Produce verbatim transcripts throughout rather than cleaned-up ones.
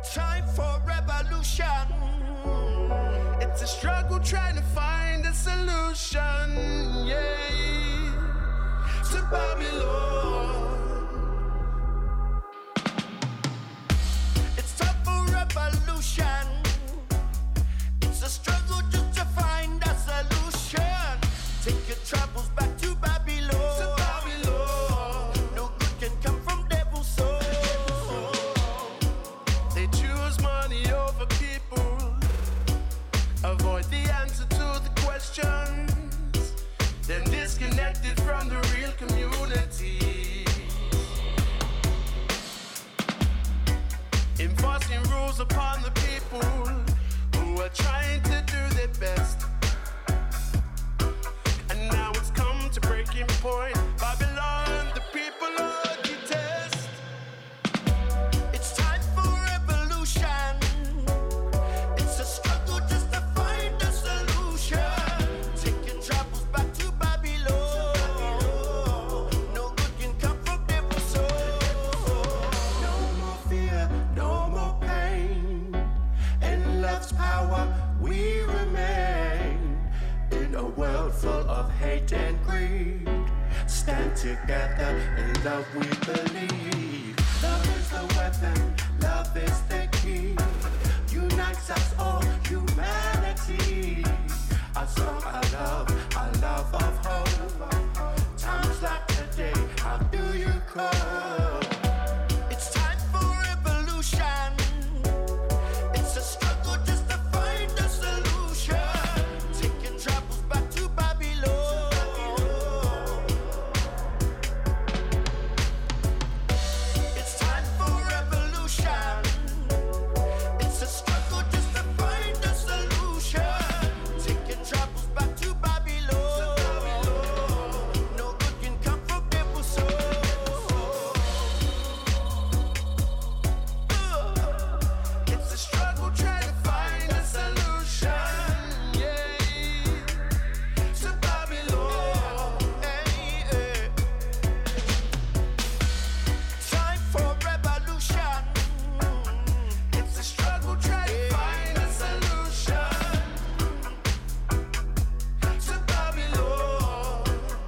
Time for revolution. It's a struggle trying to find a solution, yeah, to Babylon. It's time for revolution. It's a struggle just to find a solution. Take your troubles back to Babylon. To Babylon. No good can come from devil's soul. They choose money over people. Avoid the answer to the questions. They're disconnected from the real community. Enforcing rules upon the people who are trying to do their best. And now it's come to breaking point. Babylon, the people are detest. It's time for revolution. It's a struggle just to find a solution. Take your troubles back to Babylon. No good can come from devil's soul. No more fear, no more pain. In love's power we remain. In a world full of hate and greed, stand together in love we believe. Love is the weapon, love is the key. Unites us all, humanity. A song of love, a love of hope. Times like today, how do you cope? It's time for revolution. It's a struggle just to find a solution. Taking troubles back to Babylon. It's time for revolution. It's a struggle just to find a solution. Taking troubles back to Babylon. No good can come from devil's soul. It's a struggle trying to find a solution, yeah, to Babylon. Hey, hey. Time for revolution. It's a struggle trying to find a solution to Babylon.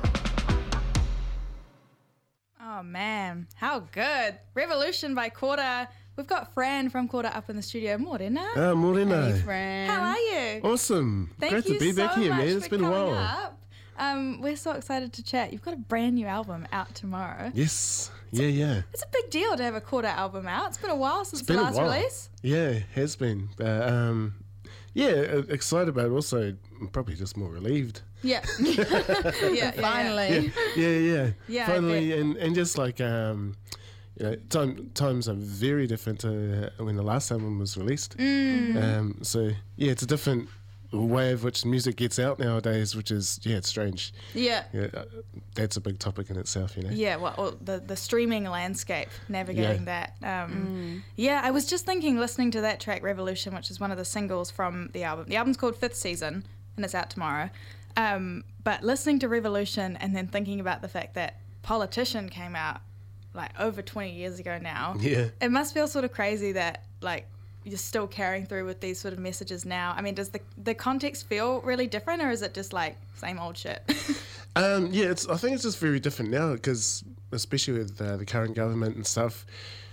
Oh man, how good. Revolution by Quarter. We've got Fran from Quarter up in the studio. Morena. Ah, morena. Hey, friend. How are you? Awesome. Thank Great you to be so back here, much man. It's for been a coming while. up. Um, we're so excited to chat. You've got a brand new album out tomorrow. Yes. Yeah, yeah. It's a big deal to have a Quarter album out. It's been a while since It's the been a last while. release. Yeah, it has been. Uh, um, yeah, uh, excited, but also probably just more relieved. Yeah. yeah, yeah, Finally. Yeah, yeah. Yeah, I Finally, bet. and, and just like, um, you know, time, times are very different to when the last album was released. Mm. Um, so, yeah, it's a different way of which music gets out nowadays, which is, yeah, it's strange. Yeah. Yeah, uh, that's a big topic in itself, you know. Yeah, well, or the the streaming landscape, navigating Yeah. that. Um, Yeah, I was just thinking, listening to that track, Revolution, which is one of the singles from the album. The album's called Fifth Season, and it's out tomorrow. Um, but listening to Revolution and then thinking about the fact that Politician came out like over twenty years ago now, Yeah. it must feel sort of crazy that like you're still carrying through with these sort of messages now. I mean, does the the context feel really different, or is it just like same old shit? Um, yeah, it's. I think it's just very different now because, especially with uh, the current government and stuff,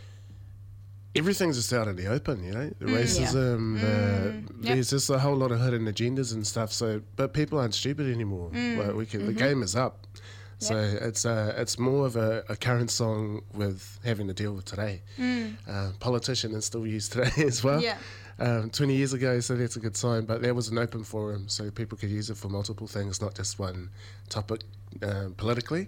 everything's just out in the open. You know, the racism. The, Yep. There's just a whole lot of hidden agendas and stuff. So, but people aren't stupid anymore. Like we can, the game is up. So it's uh, it's more of a, a current song with having to deal with today. Uh, politician is still used today as well. Yeah. Um, twenty years ago, so that's a good sign. But there was an open forum, so people could use it for multiple things, not just one topic um, politically.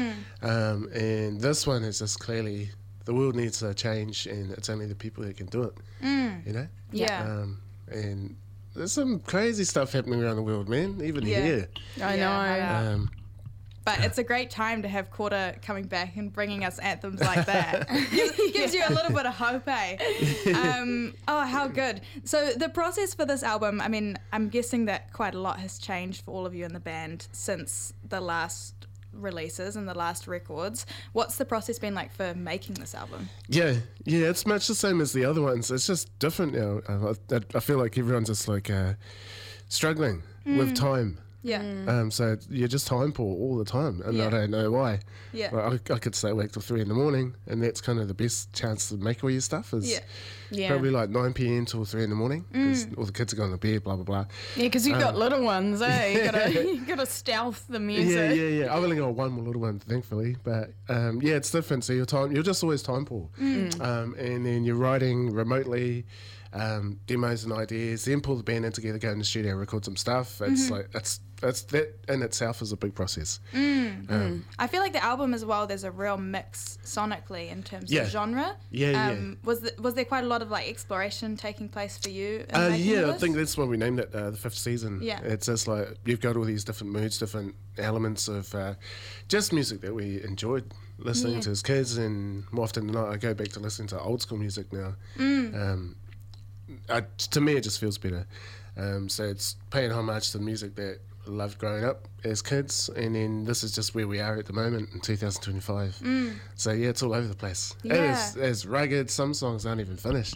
Um, and this one is just clearly the world needs a change, and it's only the people that can do it. You know. Yeah. Um, and there's some crazy stuff happening around the world, man. Even Yeah. here. I Yeah, know. I know. Um, But it's a great time to have Quarter coming back and bringing us anthems like that. Gives gives you a little bit of hope, eh? Um, oh, how good. So the process for this album, I mean, I'm guessing that quite a lot has changed for all of you in the band since the last releases and the last records. What's the process been like for making this album? Yeah, yeah, it's much the same as the other ones. It's just different now. Uh, I, I feel like everyone's just like uh, struggling mm. with time. Yeah. Mm. Um, so you're just time poor all the time, and yeah. I don't know why. Yeah. Like I, I could stay awake till three in the morning, and that's kind of the best chance to make all your stuff is yeah. Yeah. probably like nine p.m. till three in the morning, because mm. all the kids are going to bed, blah blah blah. Yeah, because you've got Um, little ones, eh? You gotta, you gotta stealth the music. Yeah, yeah, yeah. I've only got one more little one, thankfully, but um, yeah, it's different. So you're time, you're just always time poor, Mm. um, and then you're writing remotely. Um, demos and ideas, then pull the band in together, go in the studio, record some stuff. It's Mm-hmm. like that's that's that in itself is a big process. Mm. Um, I feel like the album as well, there's a real mix sonically in terms Yeah. of genre. Yeah, um, Was the, was there quite a lot of like exploration taking place for you? In Uh, making yeah, I this? think that's why we named it uh, the fifth season. Yeah. It's just like you've got all these different moods, different elements of uh, just music that we enjoyed listening Yeah. to as kids, and more often than not, I go back to listening to old school music now. Mm. Um, I, to me, it just feels better. Um, so it's paying homage to the music that I loved growing up as kids, and then this is just where we are at the moment in two thousand twenty-five. Mm. So yeah, it's all over the place. Yeah. It is, it's rugged. Some songs aren't even finished.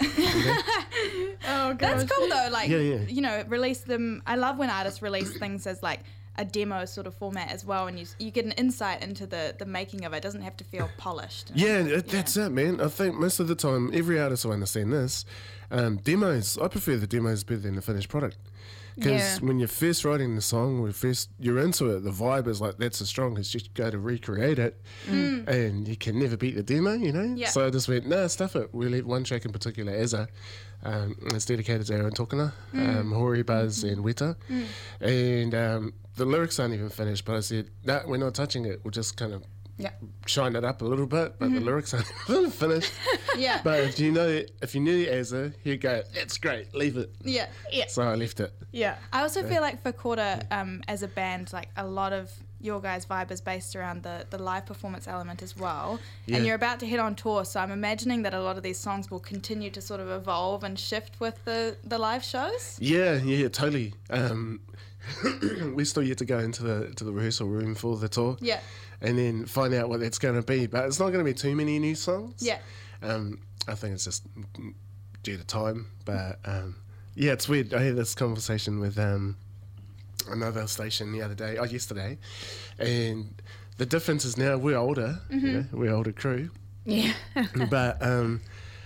Oh, That's cool though. Like, Yeah, yeah. you know, release them. I love when artists release things as like a demo sort of format as well, and you you get an insight into the the making of it. It doesn't have to feel polished. Yeah, it, that's it, man. I think most of the time, every artist will understand this. Um, demos, I prefer the demos better than the finished product. Because Yeah. when you're first writing the song, when first you're into it, the vibe is like that's as strong as you go to recreate it, and you can never beat the demo, you know. Yeah. So I just went, nah, stuff it. We leave one track in particular, Eza. Um, it's dedicated to Aaron Tokana, um, Hori Buzz, and Weta, and um, the lyrics aren't even finished. But I said, nah, we're not touching it. We'll just kind of Yeah. shine it up a little bit, but the lyrics aren't even finished. Yeah. But if you know, if you knew Eza, you go, that's great, leave it. yeah. Yeah. So I left it. Yeah. I also feel like for Quarter, um, as a band, like a lot of your guys' vibe is based around the, the live performance element as well. Yeah. And you're about to head on tour, so I'm imagining that a lot of these songs will continue to sort of evolve and shift with the, the live shows. Yeah, yeah, totally. Um, we're still yet to go into the to the rehearsal room for the tour. Yeah. And then find out what it's going to be. But it's not going to be too many new songs. Yeah. Um, I think it's just due to time. But um, yeah, it's weird. I had this conversation with um, another station the other day, oh, yesterday. And the difference is now we're older. Mm-hmm. You know, we're older crew. Yeah. But um,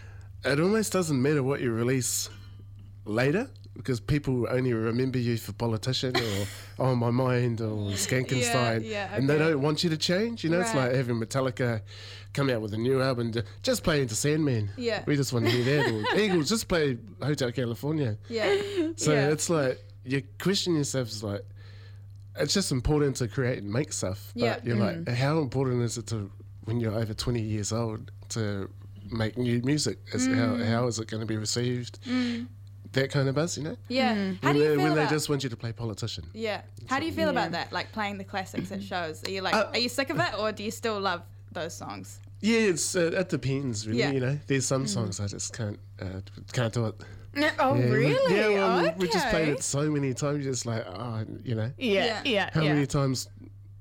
it almost doesn't matter what you release later, because people only remember you for Politician or On My Mind or Skankenstein, Yeah, yeah, and they okay. don't want you to change. You know, it's Right. like having Metallica come out with a new album, to, just play Into Sandman. Yeah. We just want to hear that. Or Eagles, just play Hotel California. Yeah. So Yeah. it's like, you question yourself, it's like, it's just important to create and make stuff. But Yeah. you're like, how important is it to, when you're over twenty years old, to make new music? Is, how, how is it going to be received? That kind of buzz, you know? Yeah. How when do you they, feel when about they just want you to play Politician. Yeah. How do you feel Yeah. about that? Like playing the classics at shows? Are you like, Uh, are you sick of it, or do you still love those songs? Yeah, it's uh, it depends, really. Yeah. You know, there's some songs I just can't uh, can't do it. Oh, Yeah, we- really? Yeah, well, we- okay. we just played it so many times. Just like, oh, you know, Yeah, Yeah. yeah, how yeah. many times?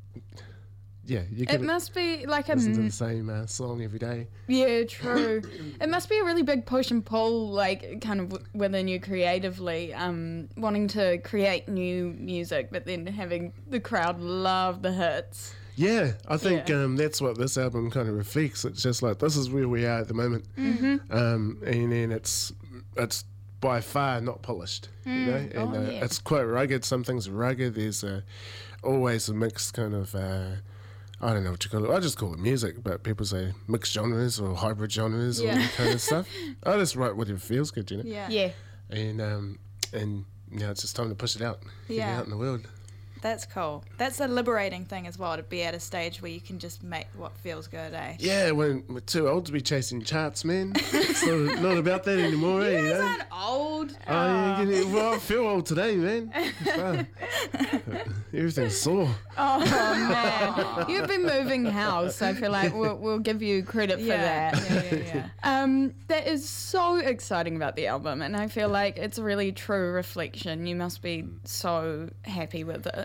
Yeah, you It can must be like a listen to m- the same uh, song every day. yeah, true. It must be a really big push and pull, like kind of w- within you creatively, um, wanting to create new music, but then having the crowd love the hits. Yeah, I think Yeah. um, that's what this album kind of reflects. It's just like this is where we are at the moment, Mm-hmm. um, and then it's it's by far not polished, you know, and Oh, uh, yeah. it's quite rugged. Some things are rugged. There's uh, always a mixed kind of. Uh, I don't know what you call it. I just call it music, but people say mixed genres or hybrid genres or Yeah. that kind of stuff. I just write whatever feels good, you know. Yeah. Yeah. And um, and now it's just time to push it out, get it Yeah. out in the world. That's cool. That's a liberating thing as well, to be at a stage where you can just make what feels good, eh? Yeah, when we're too old to be chasing charts, man. It's not, not about that anymore, eh? You You guys know? aren't old. Oh, yeah, getting- well, I feel old today, man. Fuck. Everything's sore. Oh man, you've been moving house. I feel like we'll, we'll give you credit for Yeah. that. Yeah, yeah, yeah. Um, that is so exciting about the album, and I feel like it's a really true reflection. You must be so happy with it.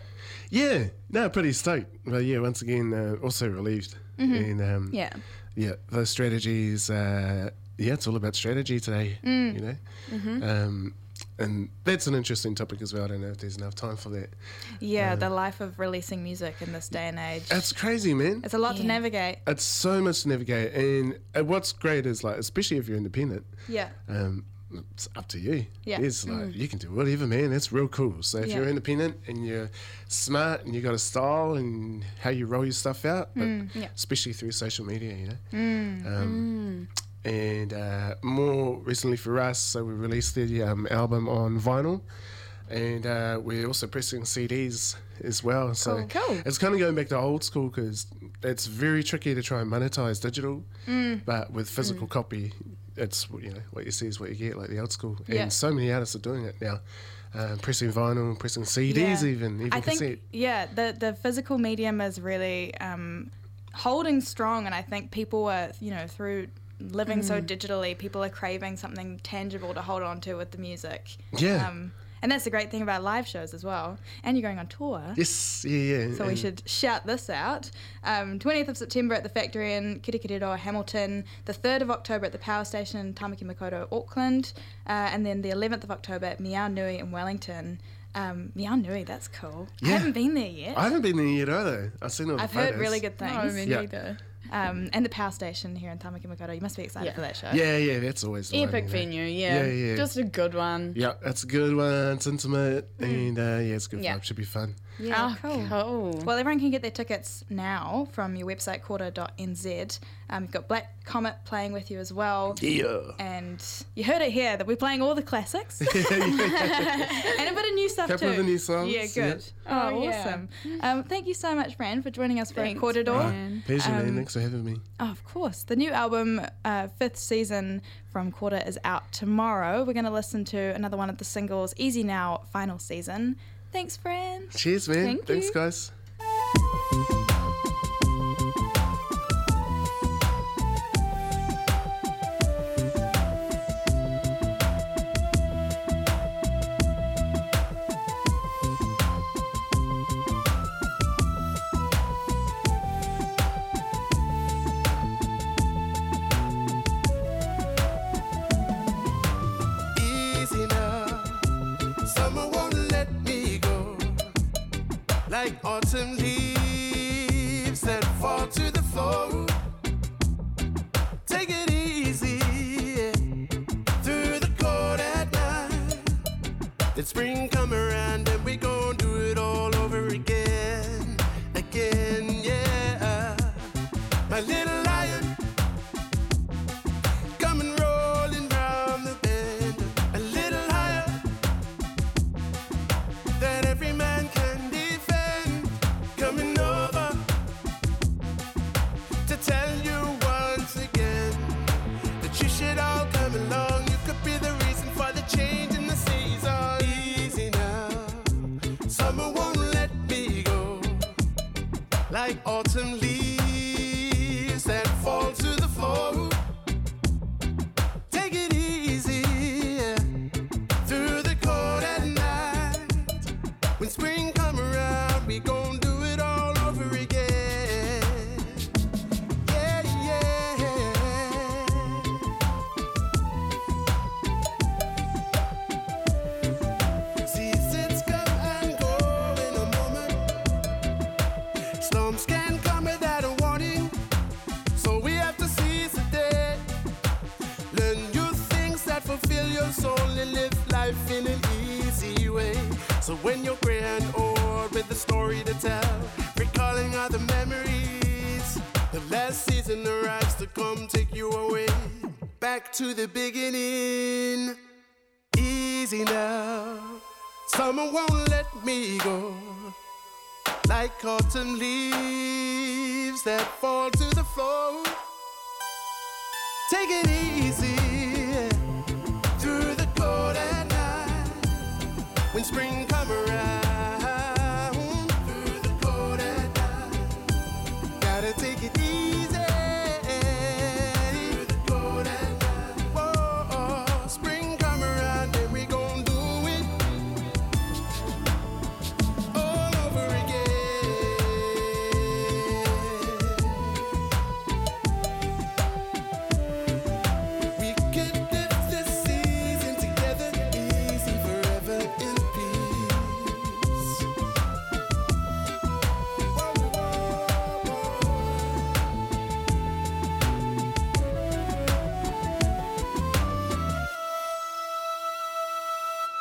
Yeah, no, pretty stoked. But yeah, once again, uh, also relieved. Mm-hmm. And um, Yeah. yeah, those strategies. Uh, yeah, it's all about strategy today. Mm. You know, Mm-hmm. um, and that's an interesting topic as well. I don't know if there's enough time for that. Yeah, the life of releasing music in this day and age. It's crazy, man. It's a lot to Yeah. navigate. It's so much to navigate, and uh, what's great is like, especially if you're independent. Yeah. Um, it's up to you. Yeah. It's like you can do whatever, man. That's real cool. So if Yeah. you're independent and you're smart and you got a style and how you roll your stuff out, but yeah. especially through social media, you know. Um, And uh, more recently for us, so we released the um, album on vinyl, and uh, we're also pressing C Ds as well. So Cool. Cool. it's kind of going back to old school because it's very tricky to try and monetize digital, but with physical copy, it's you know what you see is what you get, like the old school. Yeah. And so many artists are doing it now, uh, pressing vinyl, pressing C Ds, Yeah. even even I cassette. think, yeah, the, the physical medium is really um, holding strong, and I think people are, you know, through living so digitally, people are craving something tangible to hold on to with the music. Yeah. Um, and that's the great thing about live shows as well. And you're going on tour. Yes, yeah, yeah. So we and- should shout this out. Um, twentieth of September at the Factory in Kirikiriroa, Hamilton. The third of October at the Power Station in Tamaki Makaurau, Auckland. Uh, and then the eleventh of October at Meow Nui in Wellington. Um, Meow Nui, that's cool. I Yeah. haven't been there yet. I haven't been there yet either. I've seen all the I've heard photos. really good No, things. me Yeah. neither. Um, and the Power Station here in Tamaki Makaurau. You must be excited Yeah. for that show. Yeah, yeah, that's always the Epic one, you know. venue, yeah. Yeah, yeah. Just a good one. Yeah, it's a good one. It's intimate, and uh, yeah, it's a good Yeah. vibe. Should be fun. Yeah, Oh, cool. cool. Well, everyone can get their tickets now from your website, quarter dot n z. Um, you've got Black Comet playing with you as well. Yeah. And you heard it here that we're playing all the classics and a bit of new stuff Couple too. of the new songs, Yeah, good. yeah. Oh, Oh, yeah. awesome. Um, thank you so much, Fran, for joining us for Thanks, Corridor. Fran. Pleasure, man. Um, Thanks for having me. Oh, of course. The new album, uh, fifth season from Quarter, is out tomorrow. We're going to listen to another one of the singles, Easy Now, final season. Thanks, Fran. Cheers, man. Thank Thanks, you. guys. Easy now, summer won't let me go. Like autumn leaves that fall to the floor. Take it easy, yeah. Through the cold at night. Then spring come around and we gon' do it all over again, again, yeah. My little lion, coming rolling round the bend, a little higher that every man can defend. Coming over to tell you once again that you should all come along. You could be the reason for the change in the season. Easy now, summer won't let me go. Like autumn leaves that fall to the floor. Take it easy, yeah. Through the cold at night. When spring come around, we gon' do it all over again. Yeah, yeah. Seasons come and go in a moment. Storms can come without a warning, so we have to seize the day. Learn new things that fulfill your soul and live life in an easy way. So when you're gray and old with a story to tell, recalling all the memories, the last season arrives to come take you away. Back to the beginning. Easy now, summer won't let me go. Like autumn leaves that fall to the floor. Take it easy through the cold at night. When spring